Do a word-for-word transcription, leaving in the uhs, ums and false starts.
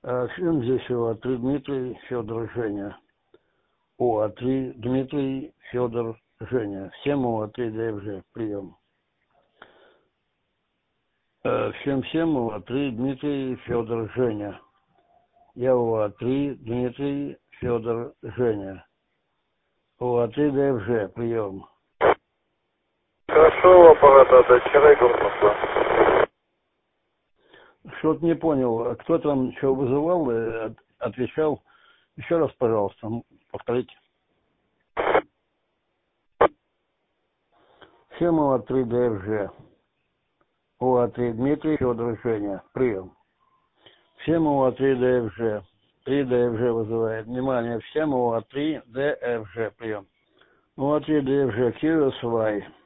А всем здесь ОА-три Дмитрий, Федор, Женя. ОА-три Дмитрий, Федор, Женя. Всем ОА-три ДФЖ. Прием. Всем-всем ОА-три Дмитрий, Федор, Женя. Я ОА-три Дмитрий, Федор, Женя. ОА-три ДФЖ. Прием. Хорошо, аппарат отдать. Вчера Москва. Что-то не понял. Кто там что вызывал и отвечал? Еще раз, пожалуйста, повторите. Всем ОА-три ДФЖ. ОА-три Дмитрий, Федор, Женя. Прием. Всем ОА-три ДФЖ. три ДФЖ вызывает. Внимание, всем ОА-три ДФЖ. Прием. ОА-три ДФЖ. Кирилл Свай.